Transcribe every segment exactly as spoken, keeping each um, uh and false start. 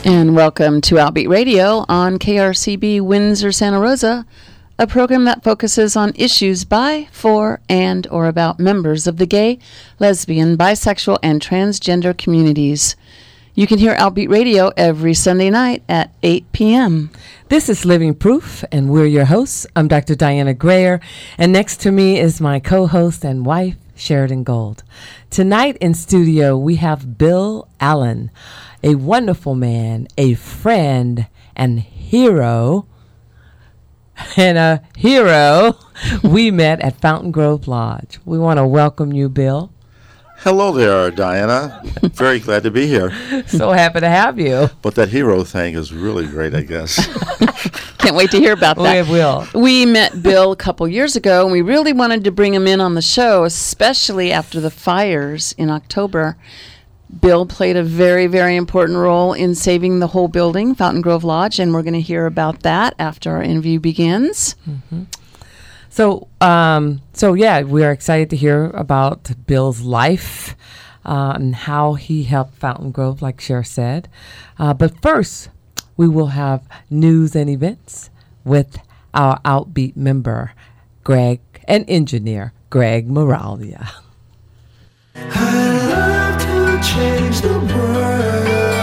And welcome to Outbeat Radio on K R C B Windsor, Santa Rosa, a program that focuses on issues by, for, and or about members of the gay, lesbian, bisexual, and transgender communities. You can hear Outbeat Radio every Sunday night at eight p.m. This is Living Proof, and we're your hosts. I'm Doctor Diana Grayer, and next to me is my co-host and wife, Sheridan Gold. Tonight in studio, we have Bill Allen, a wonderful man, a friend, and hero, and a hero we met at Fountain Grove Lodge. We want to welcome you, Bill. Hello there, Diana. Very glad to be here. So happy to have you. But that hero thing is really great, I guess. Can't wait to hear about that. We will. We met Bill a couple years ago, and we really wanted to bring him in on the show, especially after the fires in October. Bill played a very, very important role in saving the whole building, Fountain Grove Lodge, and we're going to hear about that after our interview begins. Mm-hmm. So, um, so yeah, we are excited to hear about Bill's life uh, and how he helped Fountain Grove, like Cher said. Uh, but first, we will have news and events with our Outbeat member, Greg, and engineer, Greg Moralia. I love to change the world,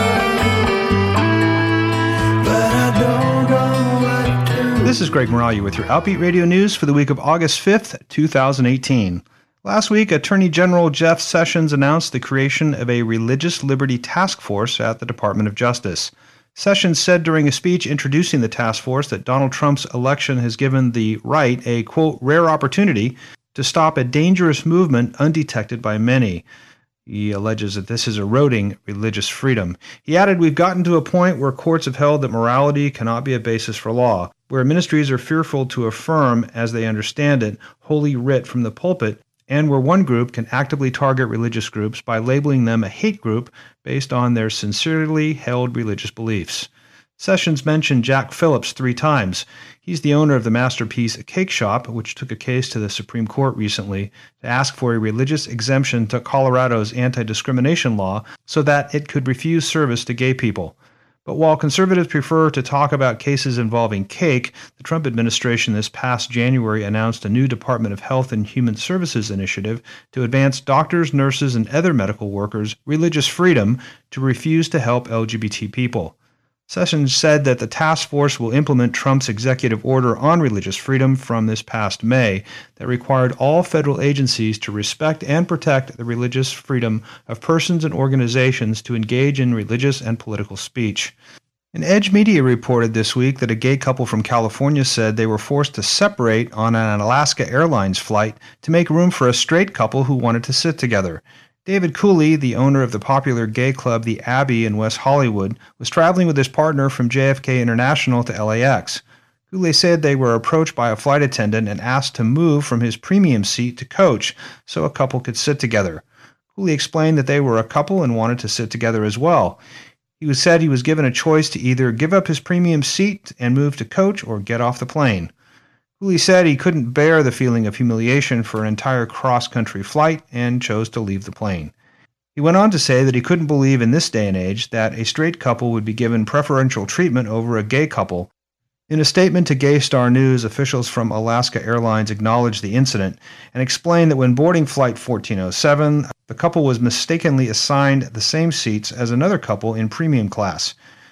but I don't know what to. This is Greg Moralia with your Outbeat Radio News for the week of August fifth, twenty eighteen. Last week, Attorney General Jeff Sessions announced the creation of a Religious Liberty Task Force at the Department of Justice. Sessions said during a speech introducing the task force that Donald Trump's election has given the right a, quote, rare opportunity to stop a dangerous movement undetected by many. He alleges that this is eroding religious freedom. He added, we've gotten to a point where courts have held that morality cannot be a basis for law, where ministries are fearful to affirm, as they understand it, holy writ from the pulpit, and where one group can actively target religious groups by labeling them a hate group based on their sincerely held religious beliefs. Sessions mentioned Jack Phillips three times. He's the owner of the Masterpiece Cake Shop, which took a case to the Supreme Court recently to ask for a religious exemption to Colorado's anti-discrimination law so that it could refuse service to gay people. But while conservatives prefer to talk about cases involving cake, the Trump administration this past January announced a new Department of Health and Human Services initiative to advance doctors, nurses, and other medical workers' religious freedom to refuse to help L G B T people. Sessions said that the task force will implement Trump's executive order on religious freedom from this past May that required all federal agencies to respect and protect the religious freedom of persons and organizations to engage in religious and political speech. An Edge Media reported this week that a gay couple from California said they were forced to separate on an Alaska Airlines flight to make room for a straight couple who wanted to sit together. David Cooley, the owner of the popular gay club The Abbey in West Hollywood, was traveling with his partner from J F K International to L A X. Cooley said they were approached by a flight attendant and asked to move from his premium seat to coach so a couple could sit together. Cooley explained that they were a couple and wanted to sit together as well. He was said he was given a choice to either give up his premium seat and move to coach or get off the plane. Cooley said he couldn't bear the feeling of humiliation for an entire cross-country flight and chose to leave the plane. He went on to say that he couldn't believe in this day and age that a straight couple would be given preferential treatment over a gay couple. In a statement to Gay Star News, officials from Alaska Airlines acknowledged the incident and explained that when boarding Flight fourteen oh seven, the couple was mistakenly assigned the same seats as another couple in premium class.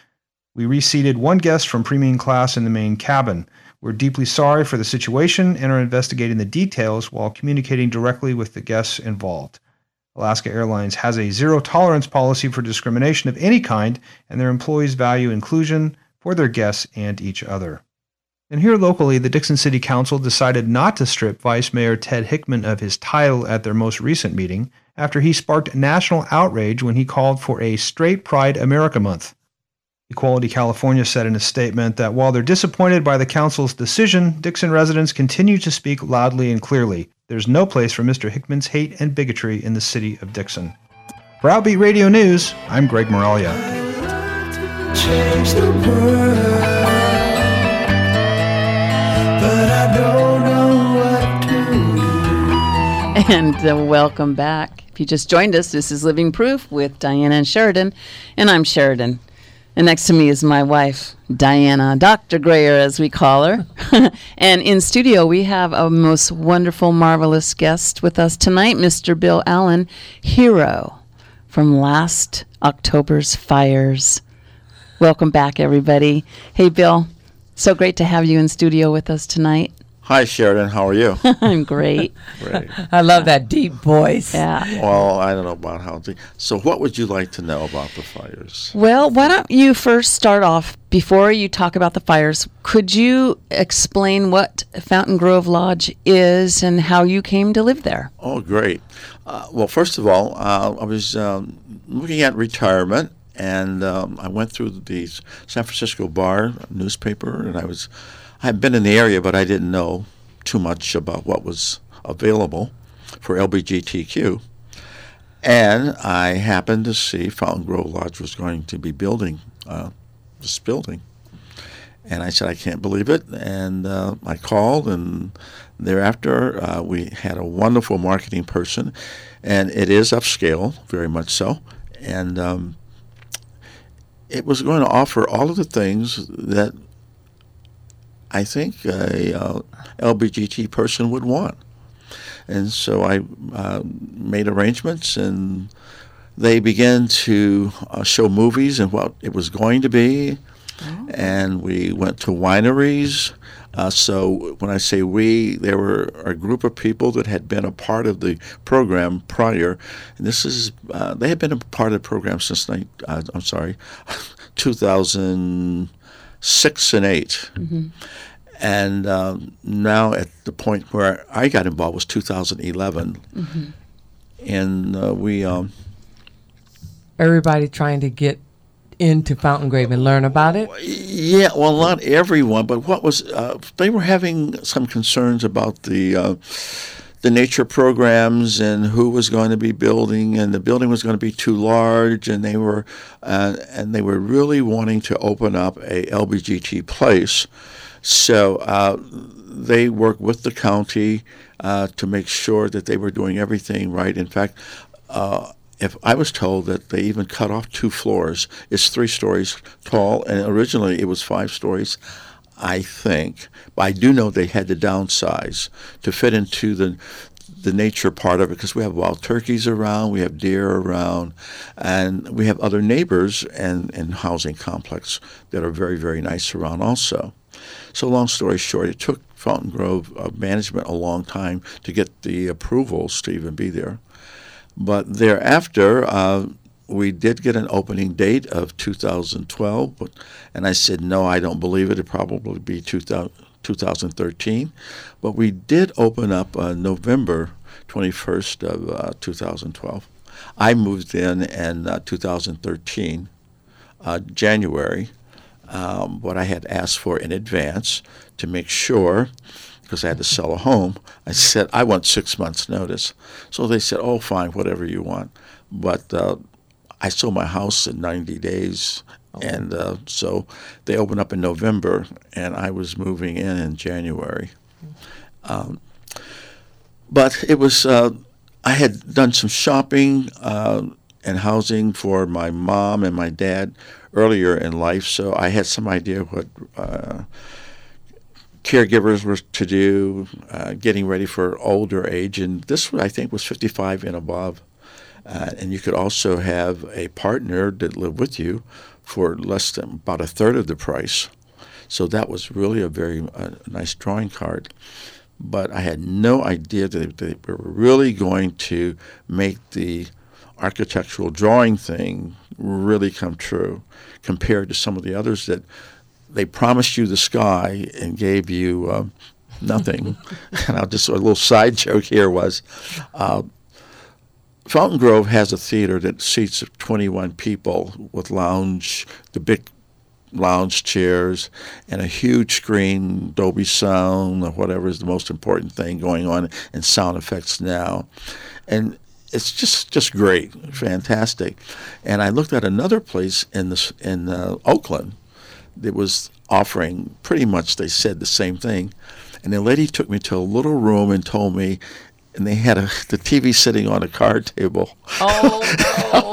We reseated one guest from premium class in the main cabin. We're deeply sorry for the situation and are investigating the details while communicating directly with the guests involved. Alaska Airlines has a zero-tolerance policy for discrimination of any kind, and their employees value inclusion for their guests and each other. And here locally, the Dixon City Council decided not to strip Vice Mayor Ted Hickman of his title at their most recent meeting after he sparked national outrage when he called for a Straight Pride America Month. Equality California said in a statement that while they're disappointed by the council's decision, Dixon residents continue to speak loudly and clearly. There's no place for Mister Hickman's hate and bigotry in the city of Dixon. For Outbeat Radio News, I'm Greg Moralia. Change the world, but I don't know what to do. And uh, welcome back. If you just joined us, this is Living Proof with Diana and Sheridan, and I'm Sheridan. And next to me is my wife, Diana, Doctor Grayer, as we call her. And in studio, we have a most wonderful, marvelous guest with us tonight, Mister Bill Allen, hero from last October's fires. Welcome back, everybody. Hey, Bill, so great to have you in studio with us tonight. Hi, Sheridan. How are you? I'm great. Great. I love that deep voice. Yeah. Well, I don't know about how deep. So what would you like to know about the fires? Well, why don't you first start off, before you talk about the fires, could you explain what Fountain Grove Lodge is and how you came to live there? Oh, great. Uh, well, first of all, uh, I was um, looking at retirement, and um, I went through the San Francisco Bar newspaper, and I was I had been in the area, but I didn't know too much about what was available for L B G T Q. And I happened to see Fountain Grove Lodge was going to be building uh, this building. And I said, I can't believe it. And uh, I called, and thereafter uh, we had a wonderful marketing person. And it is upscale, very much so. And um, it was going to offer all of the things that I think a uh, L B G T person would want. And so I uh, made arrangements, and they began to uh, show movies and what it was going to be. Oh. And we went to wineries. Uh, so when I say we, there were a group of people that had been a part of the program prior. And this is, uh, they had been a part of the program since, uh, I'm sorry, two thousand six and eight. Mm-hmm. And um, now at the point where I got involved was two thousand eleven. Mm-hmm. And uh, we... Um, Everybody trying to get into Fountain Grove and learn about it? Yeah, well, not everyone, but what was... Uh, they were having some concerns about the... Uh, the nature programs and who was going to be building, and the building was going to be too large, and they were uh, and they were really wanting to open up a L B G T place. So uh, they worked with the county uh, to make sure that they were doing everything right. In fact, uh, if I was told that they even cut off two floors, it's three stories tall, and originally it was five stories. I think, but I do know they had to downsize to fit into the the nature part of it, because we have wild turkeys around, we have deer around, and we have other neighbors and, and housing complex that are very, very nice around also. So long story short, it took Fountain Grove uh, management a long time to get the approvals to even be there. But thereafter, uh, we did get an opening date of two thousand twelve, but, and I said, no, I don't believe it. It'd probably be two thousand thirteen. But we did open up uh, November twenty-first of uh, two thousand twelve. I moved in in uh, two thousand thirteen, uh, January, um, what I had asked for in advance to make sure, because I had to sell a home. I said, I want six months' notice. So they said, oh, fine, whatever you want. But uh, I sold my house in ninety days, oh. and uh, so they opened up in November, and I was moving in in January. Um, but it was, uh, I had done some shopping uh, and housing for my mom and my dad earlier in life, so I had some idea what uh, caregivers were to do, uh, getting ready for older age, and this, I think, was fifty-five and above. Uh, and you could also have a partner that lived with you for less than about a third of the price. So that was really a very uh, nice drawing card. But I had no idea that they were really going to make the architectural drawing thing really come true compared to some of the others that they promised you the sky and gave you uh, nothing. And I'll just, a little side joke here was, uh, Fountain Grove has a theater that seats twenty-one people with lounge, the big lounge chairs, and a huge screen, Dolby Sound, or whatever is the most important thing going on, and sound effects now. And it's just, just great, fantastic. And I looked at another place in this, in uh, Oakland that was offering pretty much, they said the same thing. And the lady took me to a little room and told me, and they had a, the T V sitting on a card table. Oh, no.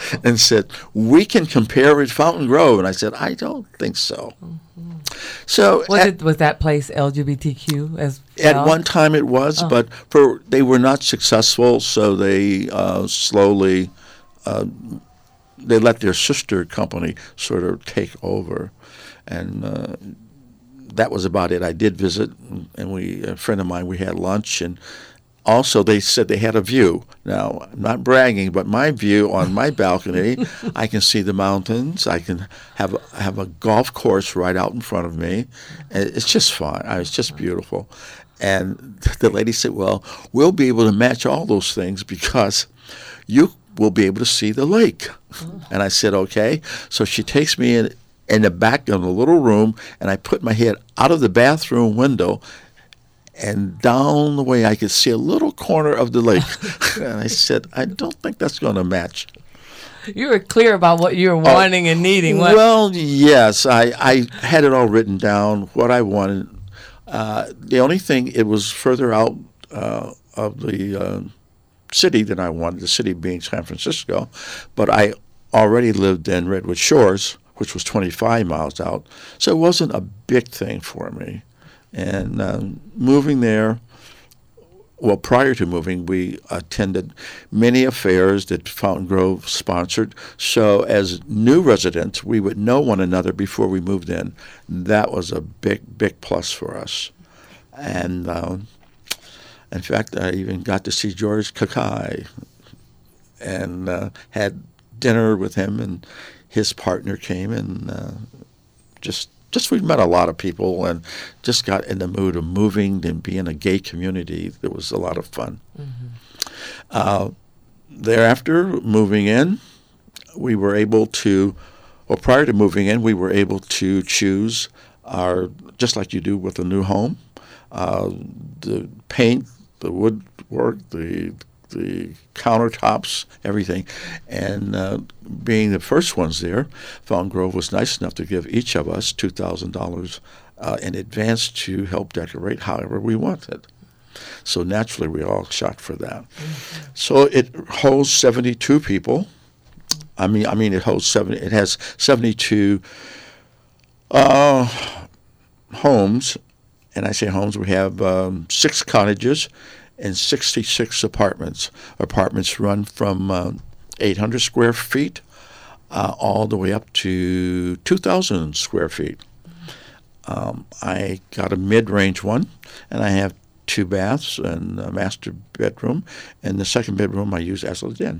and said, "We can compare with Fountain Grove." And I said, "I don't think so." Mm-hmm. So was at, it was that place L G B T Q as at well? one time it was, Oh. but for they were not successful, so they uh, slowly uh, they let their sister company sort of take over, and uh, that was about it. I did visit, and we a friend of mine we had lunch, and also they said they had a view. Now I'm not bragging, but my view on my balcony, I can see the mountains. I can have a, have a golf course right out in front of me. And it's just fun. It's just beautiful. And the lady said, "Well, we'll be able to match all those things because you will be able to see the lake." And I said, "Okay." So she takes me in in the back of a little room, and I put my head out of the bathroom window, and down the way I could see a little corner of the lake. And I said, "I don't think that's going to match." You were clear about what you were wanting and needing. What? Well, yes, I, I had it all written down, what I wanted. Uh, the only thing, it was further out uh, of the uh, city than I wanted, the city being San Francisco. But I already lived in Redwood Shores, which was twenty-five miles out. So it wasn't a big thing for me. And um, moving there, well, prior to moving, we attended many affairs that Fountain Grove sponsored. So as new residents, we would know one another before we moved in. That was a big, big plus for us. And um, in fact, I even got to see George Kakai and uh, had dinner with him, and his partner came, and uh, just Just we met a lot of people and just got in the mood of moving and being a gay community. It was a lot of fun. Mm-hmm. Uh, thereafter, moving in, we were able to, or prior to moving in, we were able to choose our, just like you do with a new home, uh, the paint, the woodwork, the the countertops, everything. And uh, being the first ones there, Fountain Grove was nice enough to give each of us two thousand dollars uh, in advance to help decorate however we wanted. So naturally, we all shot for that. Mm-hmm. So it holds seventy-two people. I mean, I mean, it holds seventy. It has seventy-two uh, homes, and I say homes. We have um, six cottages and sixty-six apartments. Apartments run from uh, eight hundred square feet uh, all the way up to two thousand square feet. Um, I got a mid-range one, and I have two baths and a master bedroom, and the second bedroom I use as a den.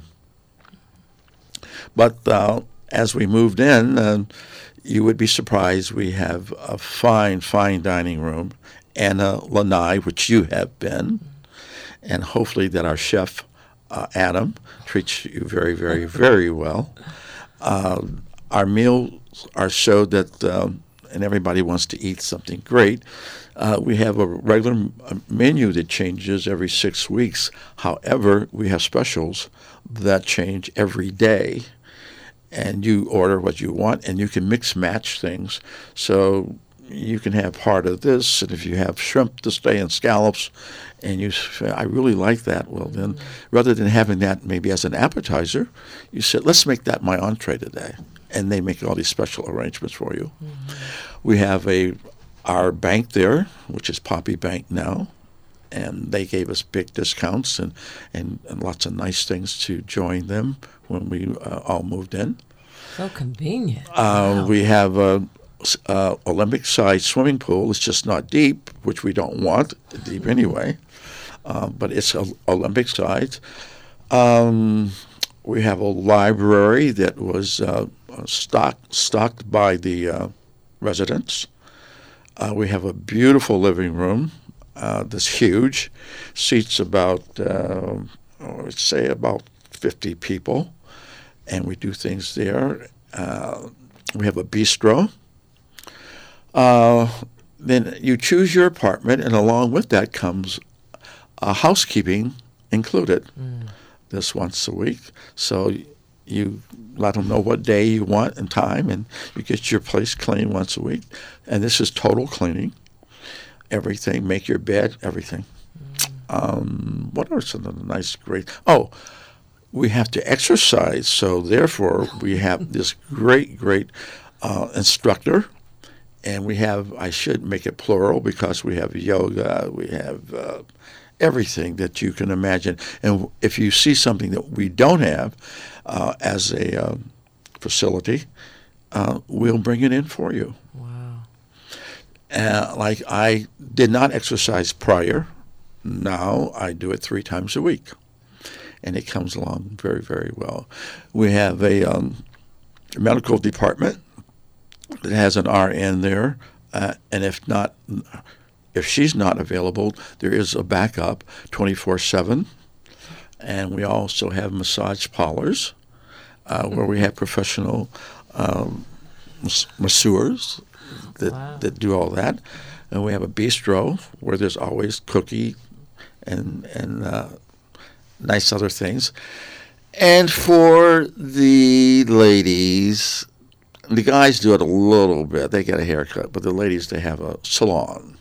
But uh, as we moved in, uh, you would be surprised. We have a fine, fine dining room and a lanai, which you have been. And hopefully that our chef, uh, Adam, treats you very, very, very well. Uh, our meals are so that, um, and everybody wants to eat something great. Uh, we have a regular menu that changes every six weeks. However, we have specials that change every day. And you order what you want, and you can mix match things. So you can have part of this, and if you have shrimp this day and scallops, and you say, I really like that, well then, mm-hmm. rather than having that maybe as an appetizer, you said, let's make that my entree today. And they make all these special arrangements for you. Mm-hmm. We have a our bank there, which is Poppy Bank now, and they gave us big discounts and, and, and lots of nice things to join them when we uh, all moved in. So convenient. Uh, wow. We have a uh, Olympic-sized swimming pool. It's just not deep, which we don't want deep anyway, uh, but it's a, Olympic-sized. Um, we have a library that was uh, stocked, stocked by the uh, residents. Uh, we have a beautiful living room uh, that's huge, seats about, uh, I would say about fifty people, and we do things there. Uh, we have a bistro. Uh, then you choose your apartment, and along with that comes uh, housekeeping included. Mm. This once a week. So you let them know what day you want and time, and you get your place clean once a week. And this is total cleaning. Everything, make your bed, everything. Mm. Um, what are some of the nice, great... Oh, we have to exercise. So therefore, we have this great, great uh, instructor. And we have, I should make it plural because we have yoga, we have uh, everything that you can imagine. And if you see something that we don't have uh, as a uh, facility, uh, we'll bring it in for you. Wow. Uh, like I did not exercise prior. Now I do it three times a week. And it comes along very, very well. We have a um, medical department that has an R N there, uh, and if not, if she's not available, there is a backup twenty-four seven, and we also have massage parlors uh, where we have professional um, mas- masseurs that Wow. that do all that, and we have a bistro where there's always cookie and and uh, nice other things, and for the ladies. The guys do it a little bit. They get a haircut, but the ladies, they have a salon,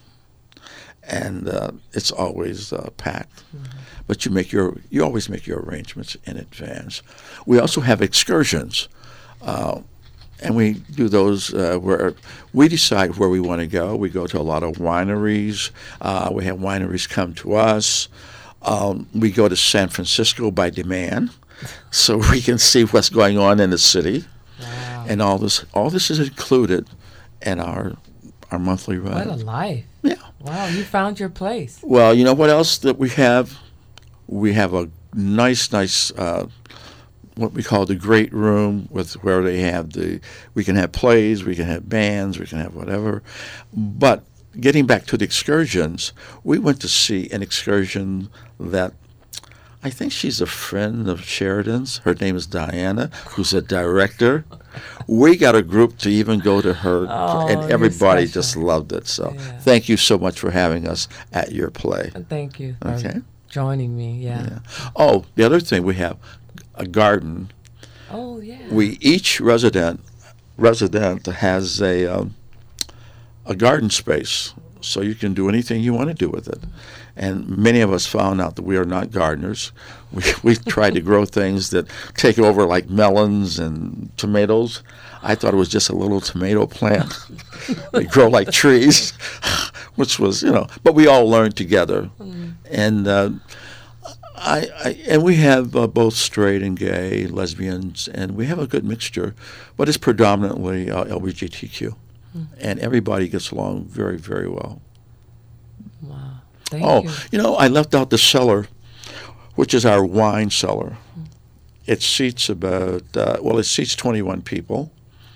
and uh, it's always uh, packed. Mm-hmm. But you make your you always make your arrangements in advance. We also have excursions, uh, and we do those uh, where we decide where we want to go. We go to a lot of wineries. Uh, we have wineries come to us. Um, we go to San Francisco by demand, so we can see what's going on in the city. Wow. And all this, all this is included in our our monthly run. What a life. Yeah. Wow, you found your place. Well, you know what else that we have? We have a nice, nice, uh, what we call the great room, with where they have the, we can have plays, we can have bands, we can have whatever. But getting back to the excursions, we went to see an excursion that I think she's a friend of Sheridan's. Her name is Diana, who's a director. We got a group to even go to her, Oh, and you're everybody special. just loved it. So Yeah. thank you so much for having us at your play. Thank you for Okay. joining me. Yeah. Yeah. Oh, the other thing, we have a garden. Oh, yeah. We each resident resident has a um, a garden space, so you can do anything you want to do with it. And many of us found out that we are not gardeners. We we tried to grow things that take over, like melons and tomatoes. I thought it was just a little tomato plant. They grow like trees, which was, you know. But we all learned together, Mm. and uh, I, I and we have uh, both straight and gay, lesbians, and we have a good mixture, but it's predominantly uh, L G B T Q, Mm. and everybody gets along very, very well. Wow. Thank Oh, you. you know, I left out the cellar, which is our wine cellar. It seats about, uh, well, it seats twenty-one people.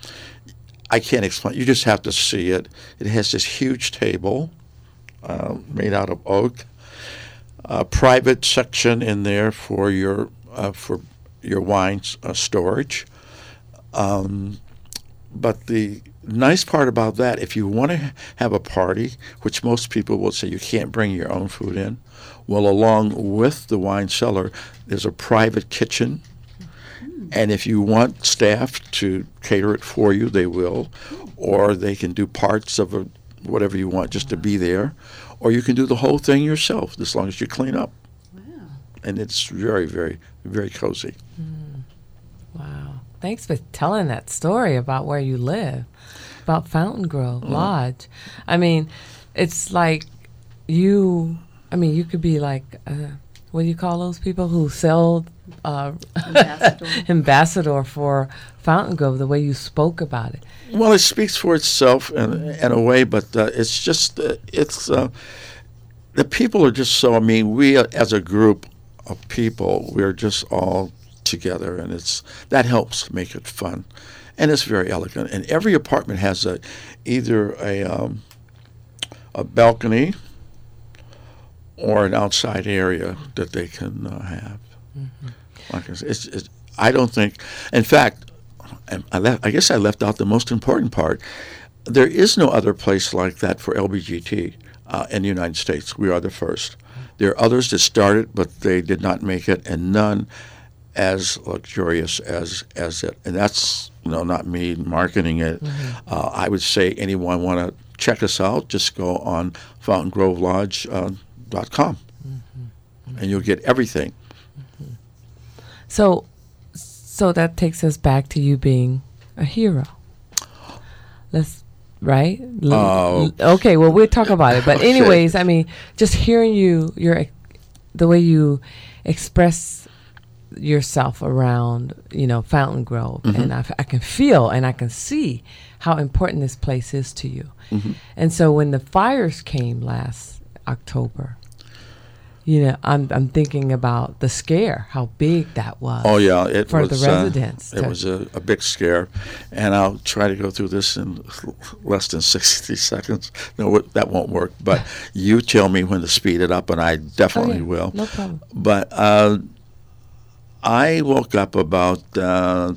I can't explain. You just have to see it. It has this huge table uh, made out of oak, a private section in there for your uh, for your wine uh, storage. Um, but the nice part about that, if you want to have a party, which most people will say you can't bring your own food in, well, along with the wine cellar, there's a private kitchen. And if you want staff to cater it for you, they will. Or they can do parts of a, whatever you want just to be there. Or you can do the whole thing yourself, as long as you clean up. Wow. And it's very, very, very cozy. Wow. Thanks for telling that story about where you live, about Fountain Grove Mm-hmm. Lodge. I mean, it's like you, I mean, you could be like, uh, what do you call those people who sell uh, Ambassador. ambassador for Fountain Grove, the way you spoke about it. Well, it speaks for itself in, in a way, but uh, it's just, uh, it's, uh, the people are just so, I mean, we uh, as a group of people, we're just all together, and it's, that helps make it fun. And it's very elegant. And every apartment has a, either a, um, a balcony or an outside area that they can uh, have. Mm-hmm. Like I said, it's, it's, I don't think, in fact, and I, left, I guess I left out the most important part. There is no other place like that for L G B T uh, in the United States. We are the first. There are others that started, but they did not make it, and none as luxurious as as it. And that's, you know, not me marketing it. Mm-hmm. Uh, I would say anyone want to check us out, just go on fountain grove lodge dot com, uh, mm-hmm. and you'll get everything. So, so that takes us back to you being a hero. Let's right. L- Oh. l- okay. Well, we'll talk about it. But Okay. anyways, I mean, just hearing you, your ex- the way you express yourself around, you know, Fountain Grove, Mhm. and I, f- I can feel and I can see how important this place is to you. Mhm. And so when the fires came last October, you know, I'm I'm thinking about the scare, how big that was. Oh yeah, it for was the residents. Uh, it to- was a, a big scare, and I'll try to go through this in less than sixty seconds. No, it- that won't work. But you tell me when to speed it up, and I definitely Oh, yeah. will. No problem. But uh, I woke up about uh,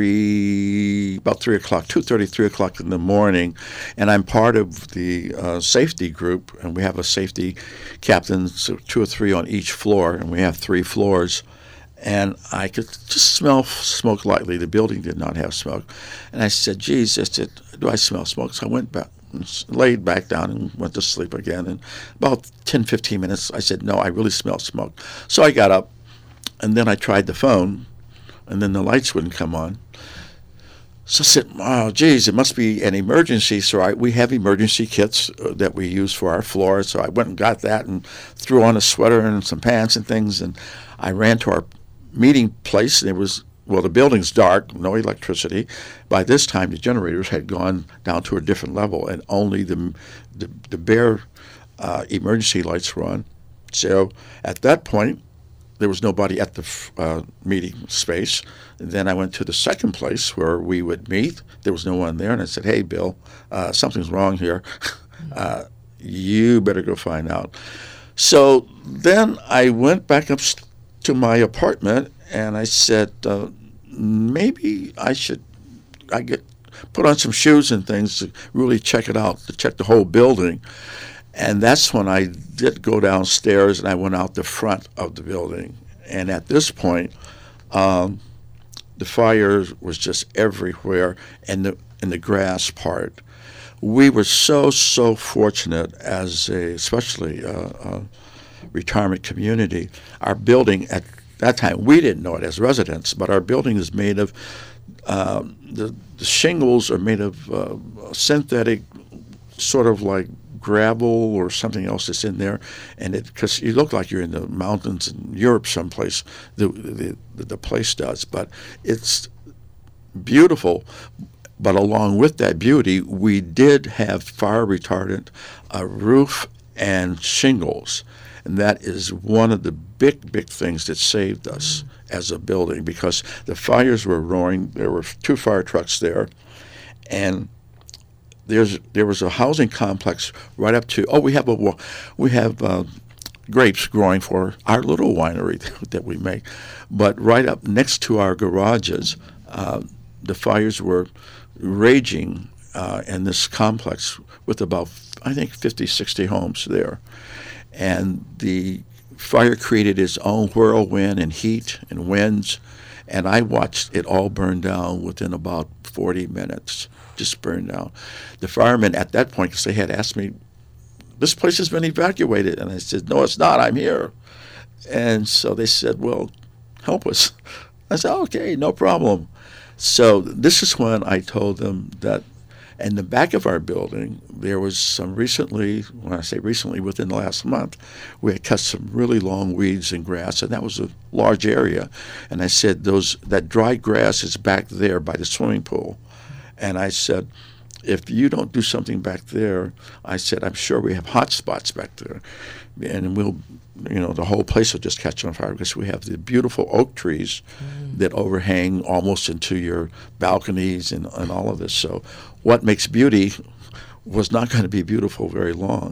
three, about three o'clock, two thirty, three o'clock in the morning, and I'm part of the uh, safety group, and we have a safety captain, so two or three on each floor, and we have three floors. And I could just smell f- smoke lightly. The building did not have smoke, and I said, "Geez, I said, do I smell smoke?" So I went back, and s- laid back down, and went to sleep again. And about ten, fifteen minutes, I said, "No, I really smell smoke." So I got up. And then I tried the phone, and then the lights wouldn't come on. So I said, "Oh, geez, it must be an emergency." So I, we have emergency kits uh, that we use for our floor. So I went and got that and threw on a sweater and some pants and things. And I ran to our meeting place. And it was, well, the building's dark, no electricity. By this time, the generators had gone down to a different level, and only the the, the bare uh, emergency lights were on. So at that point, there was nobody at the uh, meeting space. And then I went to the second place where we would meet. There was no one there. And I said, "Hey, Bill, uh, something's wrong here. uh, you better go find out." So then I went back up st- to my apartment, and I said, uh, maybe I should I get put on some shoes and things to really check it out, to check the whole building. And that's when I did go downstairs, and I went out the front of the building. And at this point, um, the fire was just everywhere, and the in the grass part. We were so so fortunate as a, especially a, a retirement community. Our building at that time, we didn't know it as residents, but our building is made of um, the, the shingles are made of uh, synthetic, sort of like gravel or something else that's in there, and it because you look like you're in the mountains in Europe someplace. The the the place does, but it's beautiful. But along with that beauty, we did have fire retardant, a roof, and shingles, and that is one of the big big things that saved us as a building, because the fires were roaring. There were two fire trucks there, and There's there was a housing complex right up to oh we have a we have uh, grapes growing for our little winery that we make, but right up next to our garages, uh, the fires were raging uh, in this complex with about I think fifty, sixty homes there, and the fire created its own whirlwind and heat and winds, and I watched it all burn down within about forty minutes. Just burned down. The firemen at that point, because they had asked me, "This place has been evacuated," and I said, "No, it's not. I'm here." And so they said, "Well, help us." I said, "Okay, no problem." So this is when I told them that in the back of our building, there was some recently, when I say recently, within the last month, we had cut some really long weeds and grass, and that was a large area. And I said, "Those that dry grass is back there by the swimming pool." And I said, "If you don't do something back there," I said, "I'm sure we have hot spots back there. And we'll, you know, the whole place will just catch on fire because we have the beautiful oak trees mm. that overhang almost into your balconies and, and all of this. So what makes beauty was not going to be beautiful very long."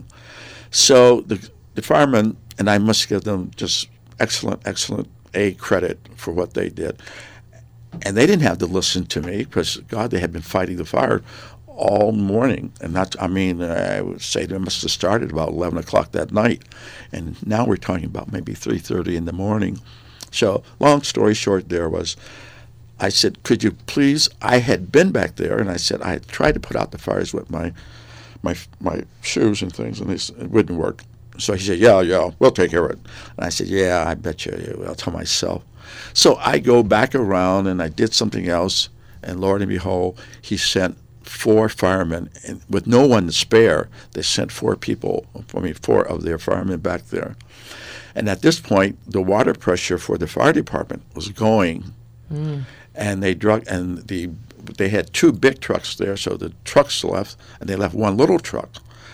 So the, the firemen, and I must give them just excellent, excellent A credit for what they did. And they didn't have to listen to me because, God, they had been fighting the fire all morning. And that's, I mean, I would say they must have started about eleven o'clock that night. And now we're talking about maybe three thirty in the morning. So long story short there was, I said, "Could you please," I had been back there, and I said, I had tried to put out the fires with my my my shoes and things, and it wouldn't work. So he said, yeah, yeah, we'll take care of it. And I said, "Yeah, I bet you, I'll tell myself." So I go back around and I did something else, and Lord and behold, he sent four firemen, and with no one to spare, they sent four people, I mean, four of their firemen back there. And at this point, the water pressure for the fire department was going, mm. and they drug, and the they had two big trucks there, so the trucks left, and they left one little truck.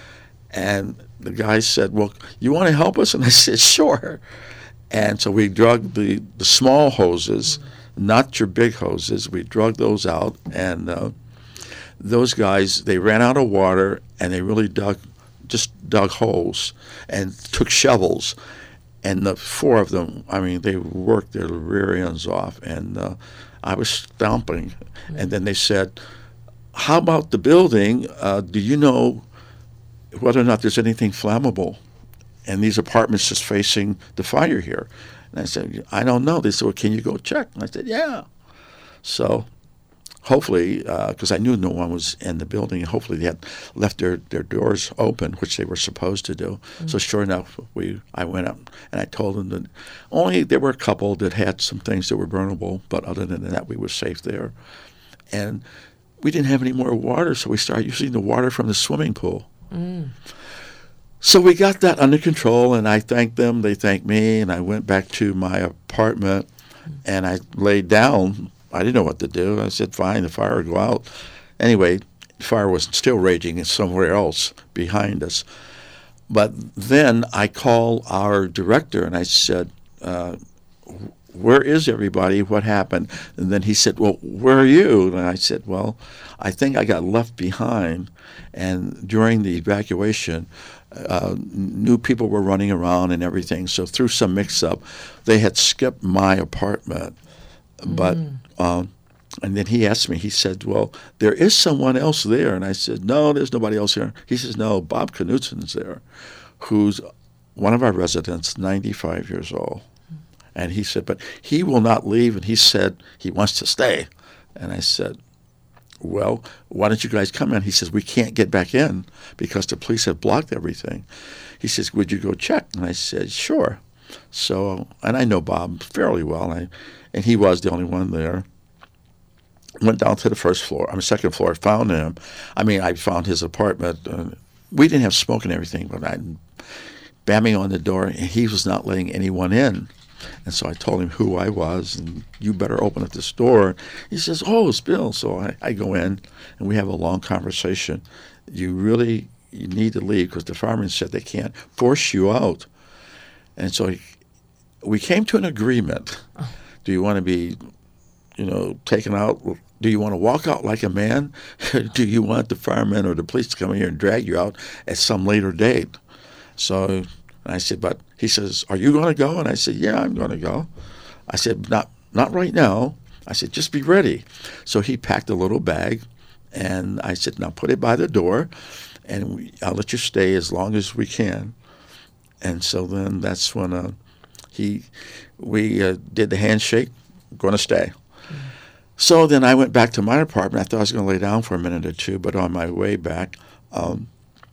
And the guy said, "Well, you want to help us?" And I said, "Sure." And so we drug the, the small hoses, not your big hoses. We drug those out, and uh, those guys, they ran out of water, and they really dug, just dug holes and took shovels. And the four of them, I mean, they worked their rear ends off, and uh, I was stomping. Mm-hmm. And then they said, "How about the building? Uh, do you know whether or not there's anything flammable? And these apartments just facing the fire here." And I said, "I don't know." They said, "Well, can you go check?" And I said, "Yeah." So hopefully, because uh, I knew no one was in the building, hopefully they had left their, their doors open, which they were supposed to do. Mm-hmm. So sure enough, we I went up and I told them that only there were a couple that had some things that were burnable, but other than that, we were safe there. And we didn't have any more water, so we started using the water from the swimming pool. Mm. So we got that under control, and I thanked them, they thanked me, and I went back to my apartment, and I laid down. I didn't know what to do. I said, "Fine, the fire will go out." Anyway, the fire was still raging somewhere else behind us. But then I called our director, and I said, uh, "Where is everybody? What happened?" And then he said, "Well, where are you?" And I said, "Well, I think I got left behind." And during the evacuation, uh, new people were running around and everything. So through some mix-up, they had skipped my apartment. But mm. um, and then he asked me, he said, "Well, there is someone else there." And I said, "No, there's nobody else here." He says, "No, Bob Knutson's there, who's one of our residents, ninety-five years old." Mm. And he said, "But he will not leave." And he said he wants to stay. And I said, "Well, why don't you guys come in?" He says, "We can't get back in because the police have blocked everything." He says, "Would you go check?" And I said, "Sure." So, and I know Bob fairly well, and, I, and he was the only one there. Went down to the first floor, I mean, second floor, found him. I mean, I found his apartment. Uh, we didn't have smoke and everything, but I banging on the door, and he was not letting anyone in. And so I told him who I was, and "You better open up this door." He says, "Oh, it's Bill." So I, I go in, and we have a long conversation. You really you need to leave because the firemen said they can't force you out. And so he, we came to an agreement. Oh. Do you want to be, you know, taken out? Do you want to walk out like a man? Do you want the firemen or the police to come here and drag you out at some later date? So I said, but he says, "Are you going to go?" And I said, "Yeah, I'm going to go." I said, not not right now. I said, "Just be ready." So he packed a little bag, and I said, "Now put it by the door, and we, I'll let you stay as long as we can." And so then that's when uh, he, we uh, did the handshake, "Going to stay." Mm-hmm. So then I went back to my apartment. I thought I was going to lay down for a minute or two, but on my way back, um,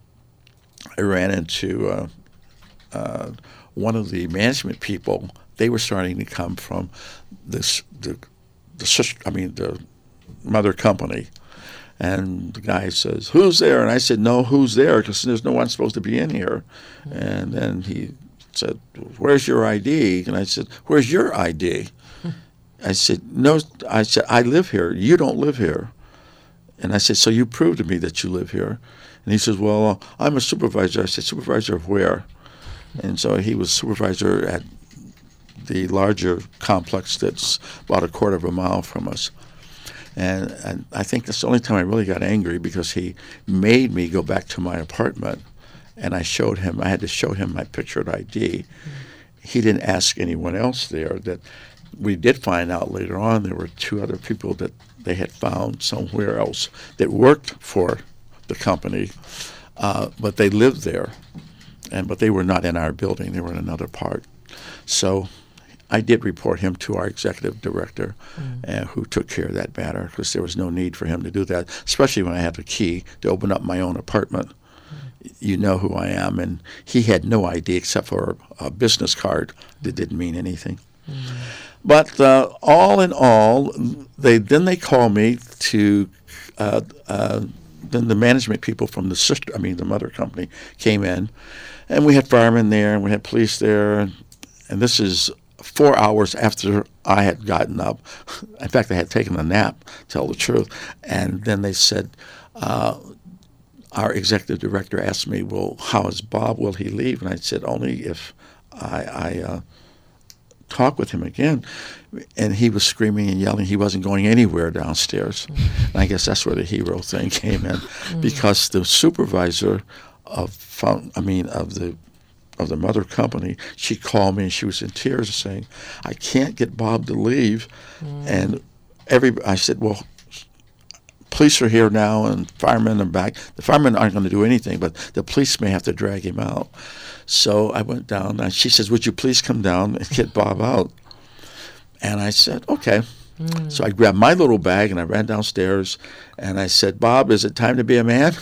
I ran into uh, uh, one of the management people. They were starting to come from this, the, the sister, I mean, the mother company. And the guy says, "Who's there?" And I said, "No, who's there? Because there's no one supposed to be in here." Mm-hmm. And then he said, "Where's your I D?" And I said, "Where's your I D?" Mm-hmm. I said, "No," I said, "I live here. You don't live here." And I said, "So you prove to me that you live here." And he says, "Well, uh, I'm a supervisor." I said, "Supervisor of where?" Mm-hmm. And so he was supervisor at the larger complex that's about a quarter of a mile from us. And, and I think that's the only time I really got angry because he made me go back to my apartment, and I showed him, I had to show him my pictured I D. Mm-hmm. He didn't ask anyone else there. That we did find out later on there were two other people that they had found somewhere else that worked for the company, uh, but they lived there, and but they were not in our building. They were in another part. So I did report him to our executive director, mm. uh, who took care of that matter because there was no need for him to do that, especially when I had the key to open up my own apartment. Mm. You know who I am, and he had no I D except for a business card that didn't mean anything. But uh, all in all, they then they called me to. Uh, uh, then the management people from the sister, I mean the mother company, came in, and we had firemen there, and we had police there, and, and this is four hours after I had gotten up. In fact, I had taken a nap, to tell the truth. And then they said, uh, our executive director asked me, well, how is Bob? Will he leave? And I said, only if I, I uh, talk with him again. And he was screaming and yelling. He wasn't going anywhere downstairs. Mm. And I guess that's where the hero thing came in, mm. because the supervisor of, I mean, of the of the mother company, she called me and she was in tears saying, I can't get Bob to leave. Mm. And every I said, well, police are here now and firemen are back. The firemen aren't going to do anything, but the police may have to drag him out. So I went down and she says, would you please come down and get Bob out? And I said, okay. Mm. So I grabbed my little bag and I ran downstairs and I said, Bob, is it time to be a man?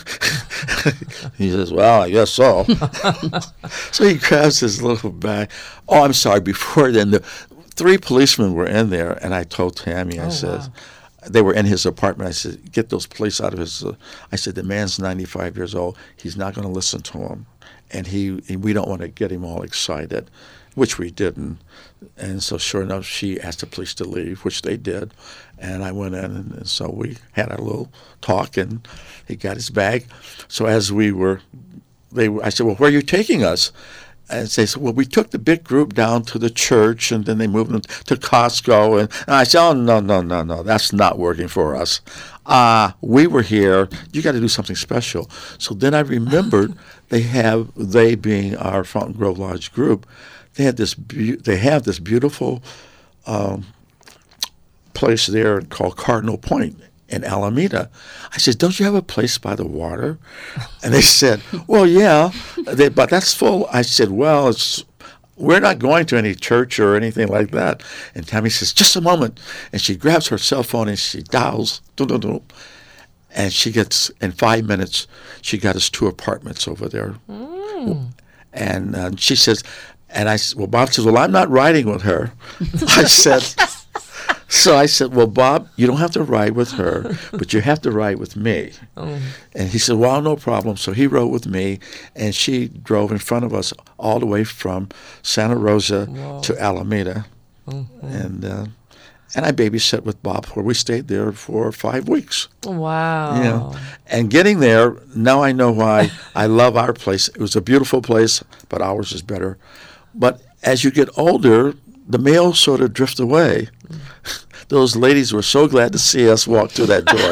He says, well, I guess so. So he grabs his little bag. Oh, I'm sorry. Before then, the three policemen were in there, and I told Tammy, I oh, said, wow. They were in his apartment. I said, get those police out of his. Uh, I said, the man's ninety-five years old. He's not going to listen to him. And he, and we don't want to get him all excited, which we didn't. And so sure enough, she asked the police to leave, which they did. And I went in, and, and so we had a little talk, and he got his bag. So as we were, they, I said, well, where are you taking us? And they said, well, we took the big group down to the church, and then they moved them to Costco. And, and I said, oh, no, no, no, no, that's not working for us. Uh, we were here. You got to do something special. So then I remembered they have, they being our Fountain Grove Lodge group, they had this, be- they have this beautiful um, place there called Cardinal Point in Alameda. I said, don't you have a place by the water? And they said, well, yeah, they, but that's full. I said, well, it's, we're not going to any church or anything like that. And Tammy says, just a moment. And she grabs her cell phone and she dials, doo, doo, doo, and she gets, in five minutes, she got us two apartments over there. Mm. And uh, she says, and I said, well, Bob says, well, I'm not riding with her. I said, so I said, well, Bob, you don't have to ride with her, but you have to ride with me. Oh. And he said, well, no problem. So he rode with me, and she drove in front of us all the way from Santa Rosa Whoa. to Alameda. Mm-hmm. And uh, and I babysat with Bob, where we stayed there for five weeks. Wow. You know, and getting there, now I know why I love our place. It was a beautiful place, but ours is better. But as you get older, the males sort of drift away. Those ladies were so glad to see us walk through that door.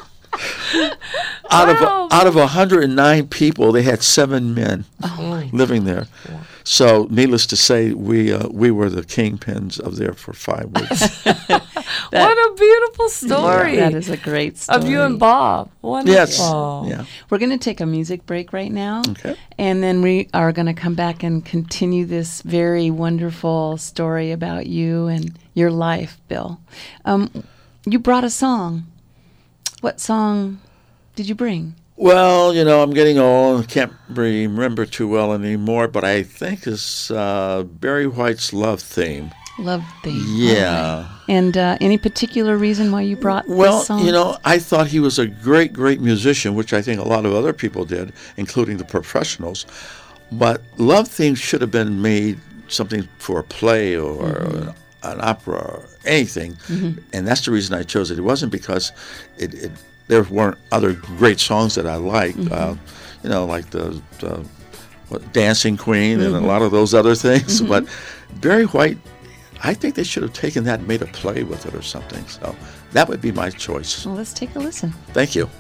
out wow. of out of one hundred nine people, they had seven men oh. living there. Yeah. So, needless to say, we uh, we were the kingpins of there for five weeks. that, what a beautiful story! Yeah, that is a great story of you and Bob. Wonderful. Yes. Yeah. We're going to take a music break right now, okay. and then we are going to come back and continue this very wonderful story about you and your life, Bill. Um, you brought a song. What song did you bring? Well, you know, I'm getting old. I can't remember too well anymore, but I think it's uh, Barry White's Love Theme. Love Theme. Yeah. Right. And uh, any particular reason why you brought well, this song? Well, you know, I thought he was a great, great musician, which I think a lot of other people did, including the professionals. But Love Theme should have been made something for a play or mm-hmm. an, an opera or anything. Mm-hmm. And that's the reason I chose it. It wasn't because it, it there weren't other great songs that I liked, mm-hmm. uh, you know, like the, the what, Dancing Queen mm-hmm. and a lot of those other things. Mm-hmm. But Barry White, I think they should have taken that and made a play with it or something. So that would be my choice. Well, let's take a listen. Thank you.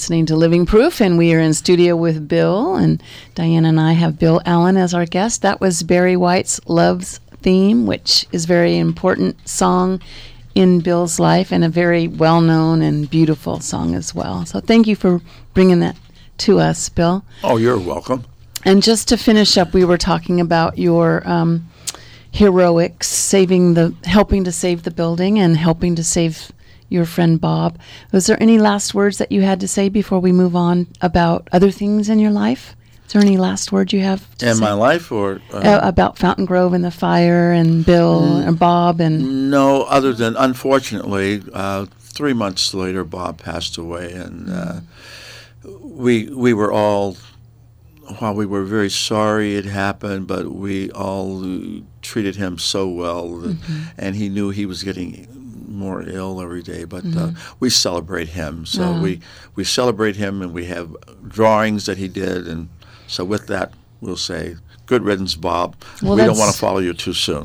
listening to Living Proof, and we are in studio with Bill, and Diane and I have Bill Allen as our guest. That was Barry White's Love's Theme, which is a very important song in Bill's life and a very well-known and beautiful song as well. So thank you for bringing that to us, Bill. Oh, you're welcome. And just to finish up, we were talking about your um, heroics, saving the, helping to save the building and helping to save your friend Bob. Was there any last words that you had to say before we move on about other things in your life? Is there any last words you have to In say? my life, or uh, uh, about Fountain Grove and the fire and Bill mm, and Bob and no, other than unfortunately, uh, three months later, Bob passed away, and uh, we we were all, while we were very sorry it happened, but we all treated him so well, that, mm-hmm. and he knew he was getting more ill every day, but mm-hmm. uh, we celebrate him. So uh-huh. we, we celebrate him, and we have drawings that he did, and so with that, we'll say, good riddance, Bob. Well, we don't want to follow you too soon.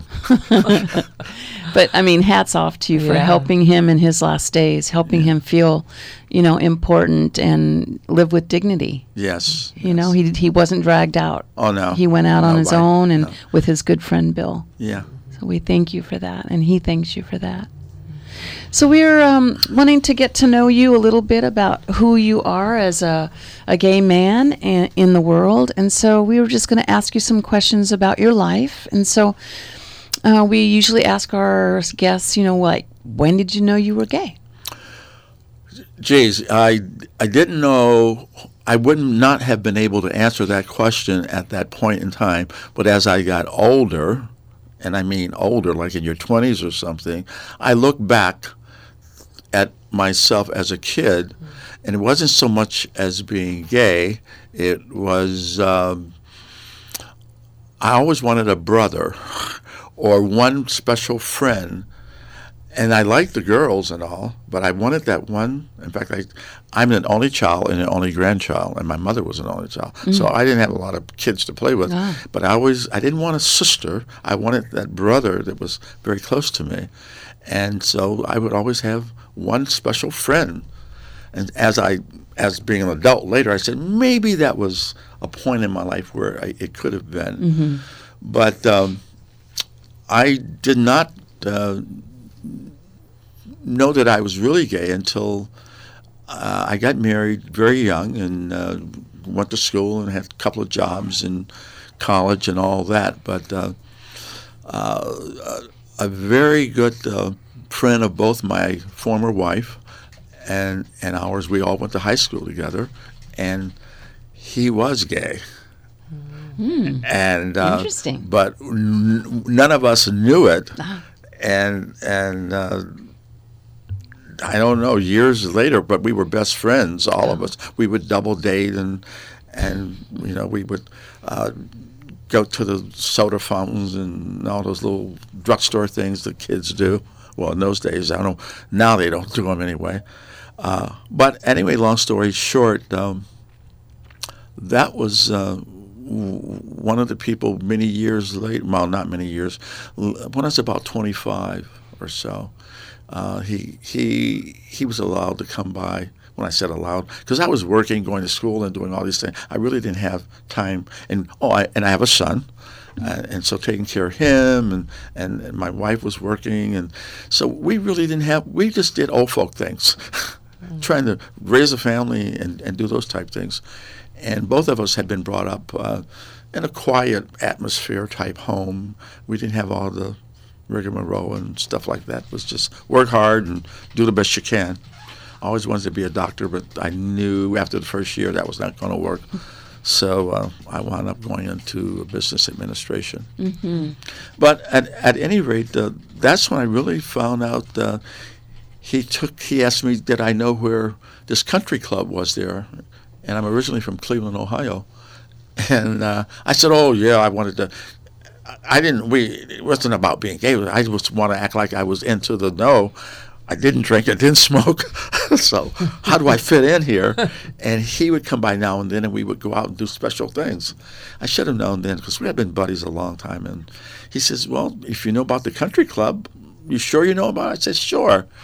But, I mean, hats off to you for yeah. helping him in his last days, helping yeah. him feel, you know, important and live with dignity. Yes. You yes. know, he he wasn't dragged out. Oh, no. He went out no, on his by, own and no. with his good friend, Bill. Yeah. So we thank you for that, and he thanks you for that. So we're um, wanting to get to know you a little bit about who you are as a, a gay man a- in the world. And so we were just going to ask you some questions about your life. And so uh, we usually ask our guests, you know, like, when did you know you were gay? Geez, I, I didn't know, I would not have been able to answer that question at that point in time. But as I got older, and I mean older, like in your twenties or something, I look back at myself as a kid, and it wasn't so much as being gay. It was, um, I always wanted a brother or one special friend, and I liked the girls and all, but I wanted that one. In fact, I, I'm an only child and an only grandchild, and my mother was an only child. Mm. So I didn't have a lot of kids to play with, ah. but I always, I didn't want a sister. I wanted that brother that was very close to me. And so I would always have one special friend. And as I, as being an adult later, I said, maybe that was a point in my life where I, it could have been. Mm-hmm. But um, I did not uh, know that I was really gay until uh, I got married very young and uh, went to school and had a couple of jobs in college and all that. But uh, uh, a very good uh, friend of both my former wife and and ours, we all went to high school together, and he was gay. Mm. And uh, interesting. But n- none of us knew it, ah. and and uh, I don't know, years later, but we were best friends, all yeah. of us. We would double date, and and you know we would. Uh, go to the soda fountains and all those little drugstore things that kids do. Well, in those days, I don't know. Now they don't do them anyway. Uh, but anyway, long story short, um, that was uh, w- one of the people many years later, well, not many years, when I was about twenty-five or so, uh, he he he was allowed to come by. When I said allowed, because I was working, going to school, and doing all these things, I really didn't have time. And oh, I, and I have a son, uh, and so taking care of him, and, and, and my wife was working, and so we really didn't have. We just did old folk things, mm-hmm. trying to raise a family and, and do those type things. And both of us had been brought up uh, in a quiet atmosphere type home. We didn't have all the rigmarole and stuff like that. It was just work hard and do the best you can. I always wanted to be a doctor, but I knew after the first year that was not going to work. So uh, I wound up going into business administration. Mm-hmm. But at, at any rate, uh, that's when I really found out. Uh, he took. He asked me, did I know where this country club was there? And I'm originally from Cleveland, Ohio. And uh, I said, oh, yeah, I wanted to. I didn't. We it wasn't about being gay. I just want to act like I was into the know. I didn't drink, I didn't smoke, so how do I fit in here? And he would come by now and then, and we would go out and do special things. I should have known then, because we had been buddies a long time. And he says, well, if you know about the country club, you sure you know about it? I said, sure.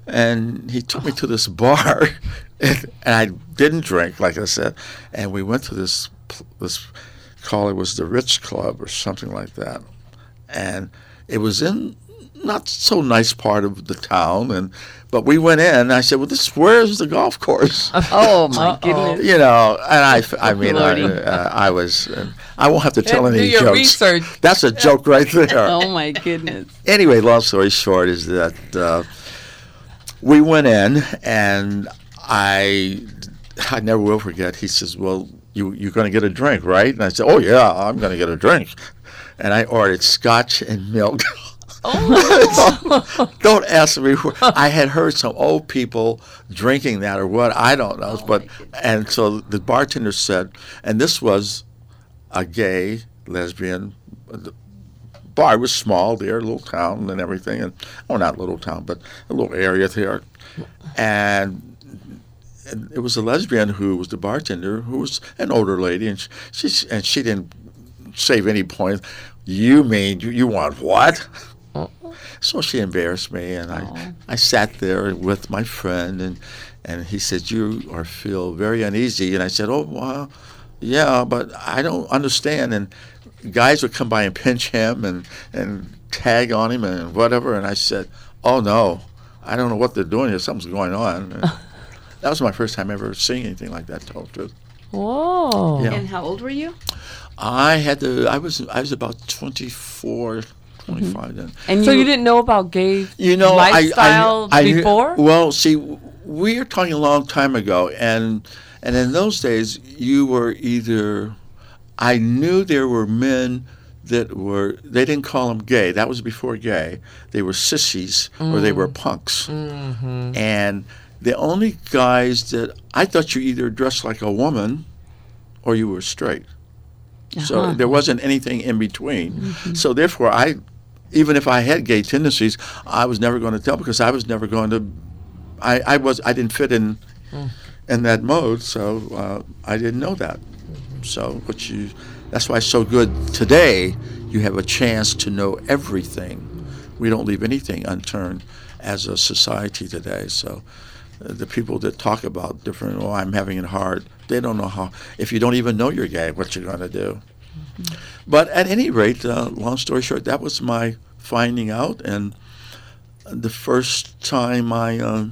And he took me to this bar, and, and I didn't drink, like I said. And we went to this this call it was the Rich Club or something like that, and it was in not so nice part of the town. And but we went in. And I said, "Well, this where's the golf course?" Oh my goodness! You know, and I, I mean, I, uh, I was. Uh, I won't have to tell any do your jokes. Research. That's a joke right there. Oh my goodness! Anyway, long story short is that uh, we went in, and I, I never will forget. He says, "Well, you you're going to get a drink, right?" And I said, "Oh yeah, I'm going to get a drink," and I ordered scotch and milk. Oh. Don't ask me. I had heard some old people drinking that or what. I don't know. Oh but and so the bartender said, and this was a gay, lesbian the bar. It was small there, a little town and everything. And oh, not little town, but a little area there. And, and it was a lesbian who was the bartender, who was an older lady, and she, she and she didn't save any points. You mean you, you want what? So she embarrassed me, and I, I sat there with my friend, and, and he said, "You are feel very uneasy." And I said, "Oh, well, yeah, but I don't understand." And guys would come by and pinch him and, and tag on him and whatever. And I said, "Oh, no, I don't know what they're doing here. Something's going on." And that was my first time ever seeing anything like that, to tell the truth. Whoa. Yeah. And how old were you? I had to, I was, I was about twenty-four, twenty-five then. And So you didn't know about gay You know, lifestyle I, I, I, before? Well, see, we are talking a long time ago, and and in those days, you were either. I knew there were men that were. They didn't call them gay. That was before gay. They were sissies mm. or they were punks, mm-hmm. and the only guys that I thought you either dressed like a woman, or you were straight. Uh-huh. So there wasn't anything in between. Mm-hmm. So therefore, I. Even if I had gay tendencies, I was never going to tell because I was never going to. I, I was I didn't fit in mm. in that mode, so uh, I didn't know that. Mm-hmm. So, but you, that's why it's so good today. You have a chance to know everything. We don't leave anything unturned as a society today. So, uh, the people that talk about different, oh, I'm having it hard. They don't know how. If you don't even know you're gay, what you're going to do. Mm-hmm. But at any rate, uh, long story short, that was my finding out. And the first time I, uh,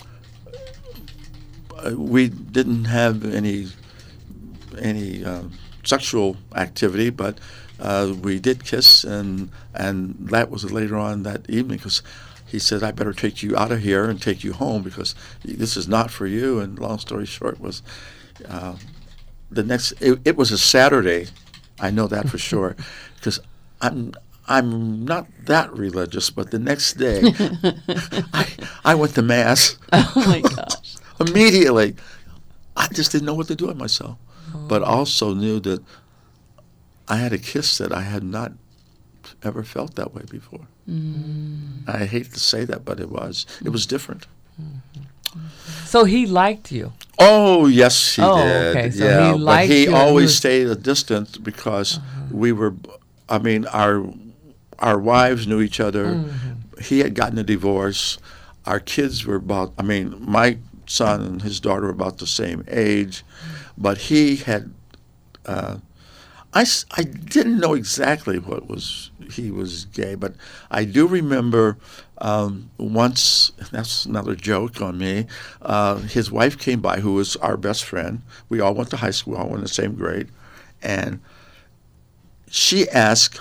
we didn't have any any uh, sexual activity, but uh, we did kiss, and and that was later on that evening because he said, "I better take you out of here and take you home because this is not for you." And long story short was, uh, the next it, it was a Saturday. I know that for sure, because I'm I'm not that religious. But the next day, I I went to mass. Oh my gosh! Immediately, I just didn't know what to do with myself, oh. but also knew that I had a kiss that I had not ever felt that way before. Mm. I hate to say that, but it was. It was different. Mm-hmm. So he liked you. Oh yes, he oh, did. Okay. So yeah, he liked but he you always stayed a distance because uh-huh. we were. I mean, our our wives knew each other. Mm-hmm. He had gotten a divorce. Our kids were about. I mean, my son and his daughter were about the same age, mm-hmm. but he had. Uh, I, I didn't know exactly what was he was gay, but I do remember um, once, that's another joke on me, uh, his wife came by, who was our best friend. We all went to high school, all went in the same grade, and she asked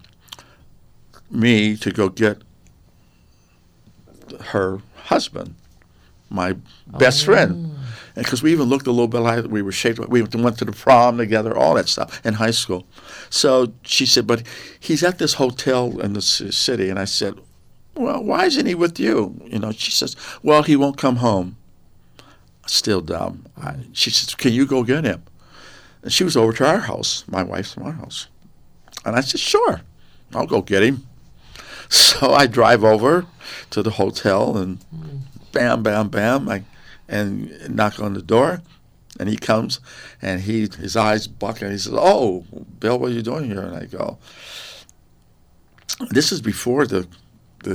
me to go get her husband, my best oh. friend. Because we even looked a little bit like we were shaped. We went to the prom together, all that stuff in high school. So she said, but he's at this hotel in the city. And I said, well, why isn't he with you? You know, she says, well, he won't come home. Still dumb. I, she says, can you go get him? And she was over to our house, my wife's and my house. And I said, sure, I'll go get him. So I drive over to the hotel and bam, bam, bam, I and knock on the door, and he comes, and he his eyes buck, and he says, "Oh, Bill, what are you doing here?" And I go, "This is before the the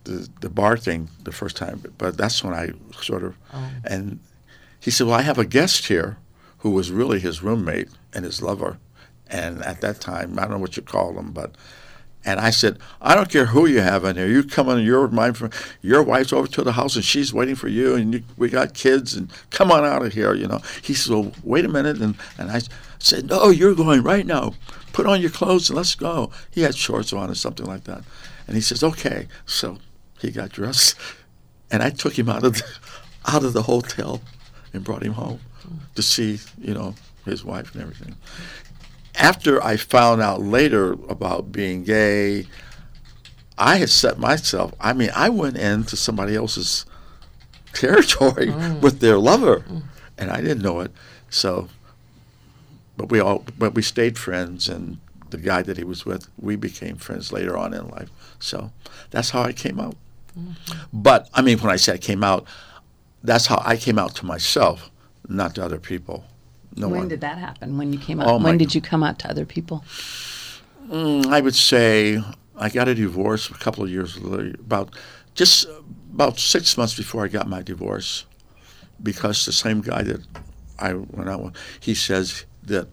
the, the bar thing the first time, but that's when I sort of, Oh. and he said, well, I have a guest here who was really his roommate and his lover. And at that time, I don't know what you call them, but, and I said, I don't care who you have in here. You come in, your my, your wife's over to the house and she's waiting for you, and you, we got kids, and come on out of here, you know. He said, well, wait a minute. And, and I said, no, you're going right now. Put on your clothes and let's go. He had shorts on or something like that. And he says, okay. So he got dressed, and I took him out of the, out of the hotel and brought him home to see, you know, his wife and everything. After I found out later about being gay, I had set myself, I mean, I went into somebody else's territory mm. with their lover, mm. and I didn't know it. So, but we all, but we stayed friends, and the guy that he was with, we became friends later on in life. So that's how I came out. Mm-hmm. But, I mean, when I say I came out, that's how I came out to myself, not to other people. No when one. did that happen? When you came out? Oh, my when did God. you come out to other people? Mm, I would say I got a divorce a couple of years later, about just about six months before I got my divorce, because the same guy that I went out with, he says that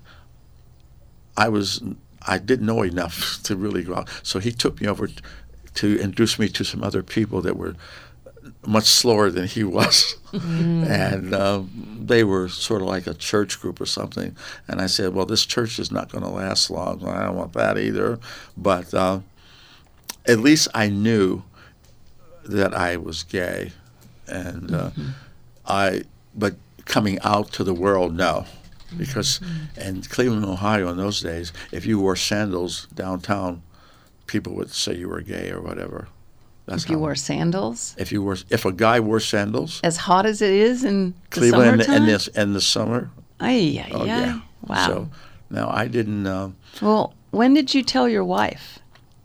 I was I didn't know enough to really go out, so he took me over to introduce me to some other people that were much slower than he was. Mm. And um, they were sort of like a church group or something. And I said, well, this church is not going to last long. Well, I don't want that either. But uh, at least I knew that I was gay. And uh, mm-hmm. I, but coming out to the world, no. Because mm-hmm. in Cleveland, Ohio, in those days, if you wore sandals downtown, people would say you were gay or whatever. That's if you how, wore sandals? If you wore, if a guy wore sandals, as hot as it is in the Cleveland summertime? in this in the summer. Ay, ay, Oh ay. yeah. Wow. So now I didn't. Uh, well, when did you tell your wife?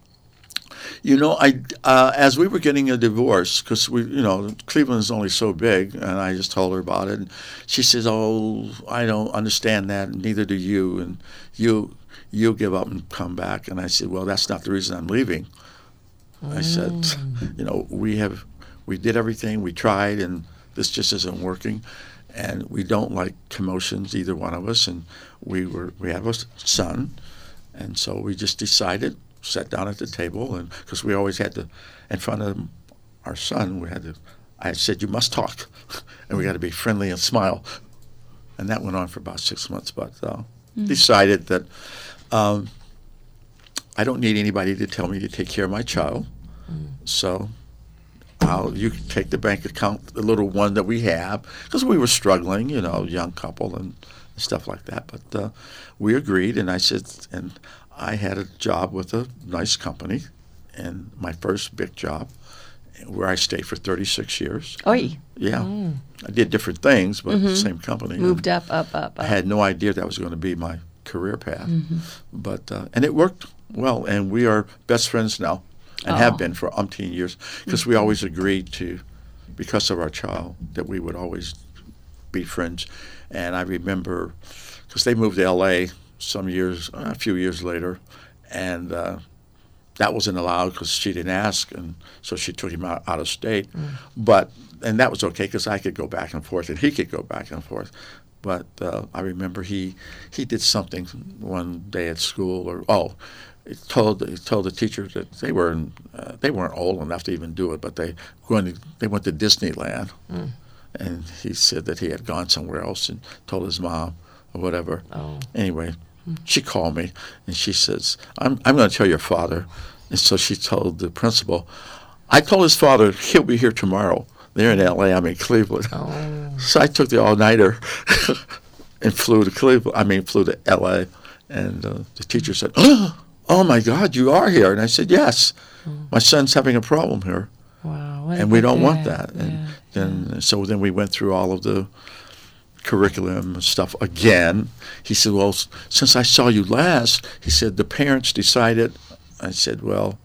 You know, I uh, as we were getting a divorce, because we, you know, Cleveland is only so big, and I just told her about it, and she says, "Oh, I don't understand that, and neither do you, and you you'll give up and come back." And I said, "Well, that's not the reason I'm leaving." I said, you know, we have, we did everything, we tried, and this just isn't working, and we don't like commotions, either one of us, and we were, we have a son, and so we just decided, sat down at the table, and because we always had to, in front of our son, we had to, I said, you must talk, and we got to be friendly and smile, and that went on for about six months, but uh, mm-hmm. decided that, um, I don't need anybody to tell me to take care of my child, mm. so I'll, you can take the bank account, the little one that we have, because we were struggling, you know, young couple and stuff like that. But uh, we agreed, and I said, and I had a job with a nice company, and my first big job, where I stayed for thirty-six years. Oi. Yeah. Mm. I did different things, but mm-hmm. the same company. Moved up, up, up, up. I had no idea that was going to be my career path, mm-hmm. but uh, and it worked well, and we are best friends now, and oh. have been for umpteen years, because mm-hmm. we always agreed to, because of our child, that we would always be friends. And I remember, because they moved to L A some years, a few years later, and uh, that wasn't allowed because she didn't ask, and so she took him out, out of state. Mm. But and that was okay because I could go back and forth, and he could go back and forth. But uh, I remember he he did something one day at school, or oh. He told he told the teacher that they were uh, they weren't old enough to even do it, but they going to, they went to Disneyland, mm. and he said that he had gone somewhere else and told his mom or whatever. Oh. Anyway, mm. she called me and she says, "I'm I'm going to tell your father," and so she told the principal. I told his father he'll be here tomorrow. They're in L A. I'm in Cleveland. Oh. So I took the all nighter and flew to Cleveland. I mean, flew to L A. And uh, the teacher said, "Oh. Oh, my God, you are here." And I said, yes, mm. my son's having a problem here. Wow. And we don't want that. Yeah. And then, so then we went through all of the curriculum and stuff again. He said, well, since I saw you last, he said, the parents decided. I said, well,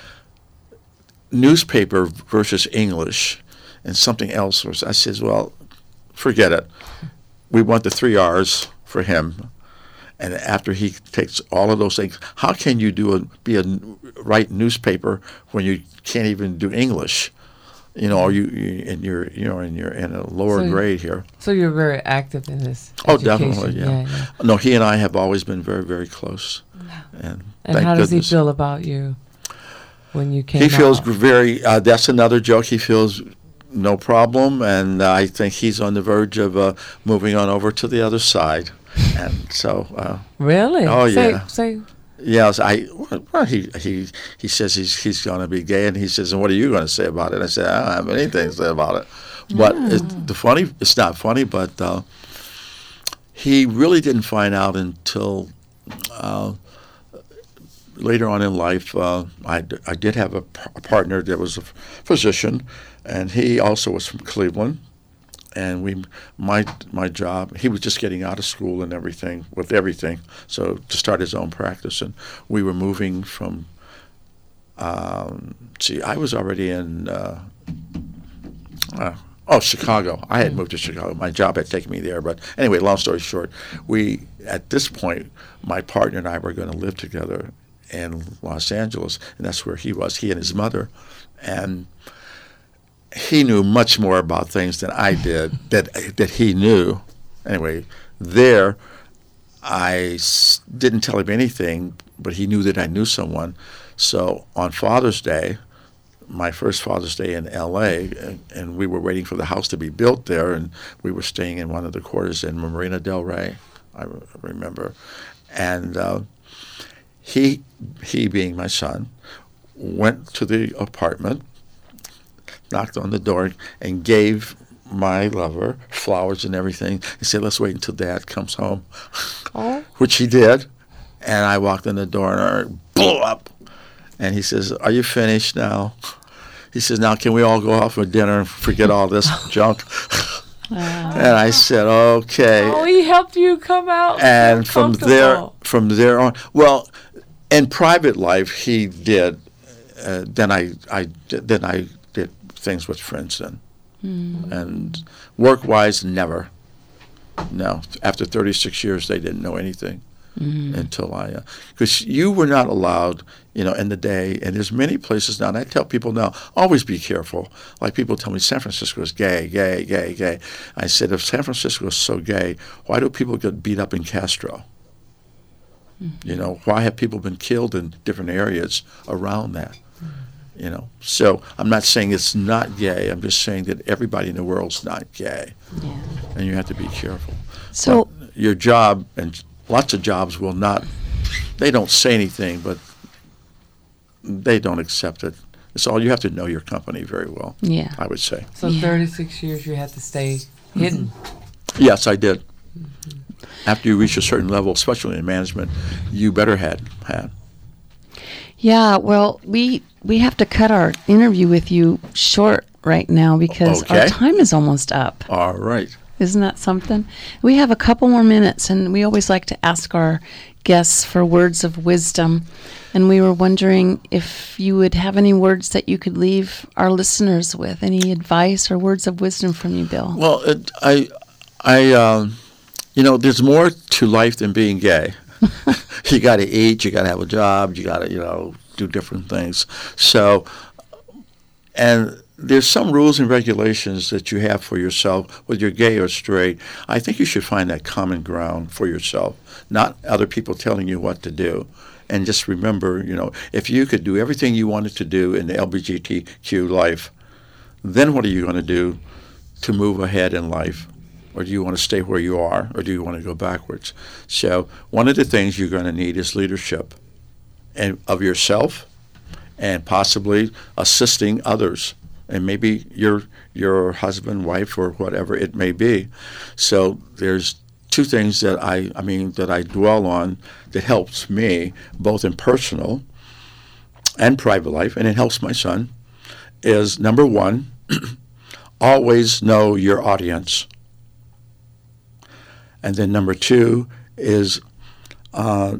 newspaper versus English and something else. Was, I said, well, forget it. We want the three R's for him. And after he takes all of those things, how can you do a be a write newspaper when you can't even do English? You know, or you, you and you're you know and you're in a lower So- grade here. So you're very active in this. Oh, education. definitely, yeah. yeah, yeah. No, he and I have always been very, very close. And, And thank how does goodness. he feel about you when you came He feels out? gr- very. Uh, that's another joke. He feels no problem, and uh, I think he's on the verge of uh, moving on over to the other side. And so, uh, Really? Oh, say, yeah. Say, yes, I. Well, he he he says he's he's going to be gay, and he says, "And what are you going to say about it?" I said, "I don't have anything to say about it." But it, the funny, it's not funny, but uh, he really didn't find out until uh, later on in life. Uh, I, d- I did have a, p- a partner that was a f- physician, and he also was from Cleveland. And we, my my job, he was just getting out of school and everything, with everything, so to start his own practice. And we were moving from, um, see, I was already in, uh, uh, oh, Chicago. I had moved to Chicago. My job had taken me there. But anyway, long story short, we, at this point, my partner and I were going to live together in Los Angeles, and that's where he was, he and his mother. And he knew much more about things than I did, that that he knew. Anyway, there, I s- didn't tell him anything, but he knew that I knew someone. So on Father's Day, my first Father's Day in L A, and, and we were waiting for the house to be built there, and we were staying in one of the quarters in Marina del Rey, I re- remember. And uh, he, he being my son, went to the apartment, knocked on the door, and gave my lover flowers and everything. He said, "Let's wait until Dad comes home," oh, which he did. And I walked in the door, and it blew up. And he says, "Are you finished now?" He says, "Now can we all go out for dinner and forget all this junk?" And I said, "Okay." oh, he helped you come out. And feel from there, comfortable. from there on, well, in private life he did. Uh, then I, I, then I did things with friends then, and work-wise, never. No, after thirty-six years, they didn't know anything until I, because you were not allowed, you know, in the day. And there's many places now. And I tell people now, always be careful. Like people tell me San Francisco is gay, gay, gay, gay. I said, if San Francisco is so gay, why do people get beat up in Castro? You know, why have people been killed in different areas around that? You know, so I'm not saying it's not gay. I'm just saying that everybody in the world's not gay, Yeah. and you have to be careful. So, But your job, and lots of jobs will not, they don't say anything, but they don't accept it. It's all, you have to know your company very well, yeah. I would say. So Yeah. thirty-six years you had to stay hidden. Yes, I did. After you reach a certain level, especially in management, you better had had. Yeah, well, we we have to cut our interview with you short right now because our Okay. time is almost up. All right. Isn't that something? We have a couple more minutes, and we always like to ask our guests for words of wisdom. And we were wondering if you would have any words that you could leave our listeners with, any advice or words of wisdom from you, Bill. Well, it, I, I, um, you know, there's more to life than being gay. You got to eat, you got to have a job, you got to, you know, do different things. So, and there's some rules and regulations that you have for yourself, whether you're gay or straight. I think you should find that common ground for yourself, not other people telling you what to do. And just remember, you know, if you could do everything you wanted to do in the L G B T Q life, then what are you going to do to move ahead in life? Or do you want to stay where you are, or do you want to go backwards? So one of the things you're going to need is leadership, and of yourself, and possibly assisting others, and maybe your your husband, wife, or whatever it may be. So there's two things that I, I mean, that I dwell on that helps me, both in personal and private life, and it helps my son, is number one, always know your audience. And then number two is uh,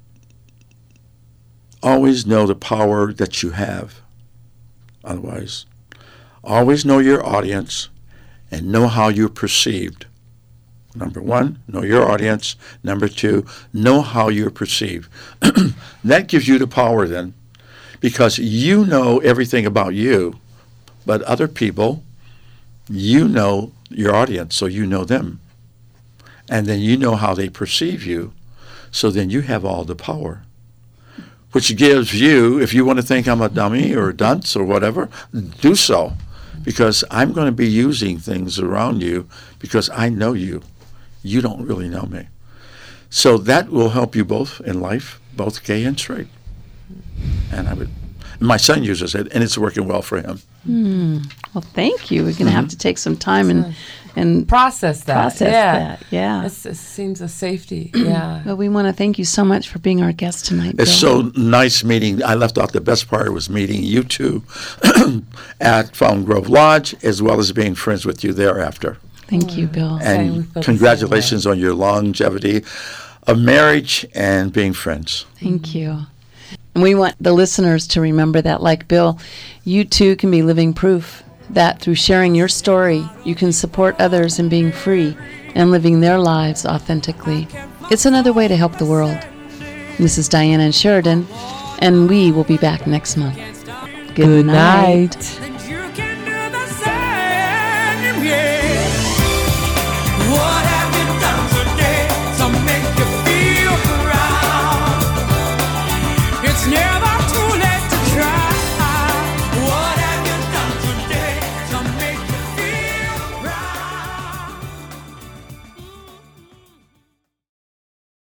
always know the power that you have. Otherwise, always know your audience and know how you're perceived. Number one, know your audience. Number two, know how you're perceived. That gives you the power then, because you know everything about you, but other people, you know your audience, so you know them. And then you know how they perceive you, so then you have all the power, which gives you, if you want to think I'm a dummy or a dunce or whatever, do so, because I'm going to be using things around you because I know you. You don't really know me. So that will help you both in life, both gay and straight. And I would, my son uses it, and it's working well for him. Mm. Well, thank you. We're going to mm-hmm. have to take some time and and process that. Process yeah. that. Yeah. It's, it seems a safety. Yeah. Well, we want to thank you so much for being our guest tonight. It's Bill. so nice meeting. I left out the best part was meeting you two at Fountain Grove Lodge, as well as being friends with you thereafter. Thank you, Bill. And congratulations on your longevity of marriage and being friends. Thank you. And we want the listeners to remember that, like Bill, you too can be living proof that through sharing your story, you can support others in being free and living their lives authentically. It's another way to help the world. This is Diana and Sheridan, and we will be back next month. Good, Good night. night.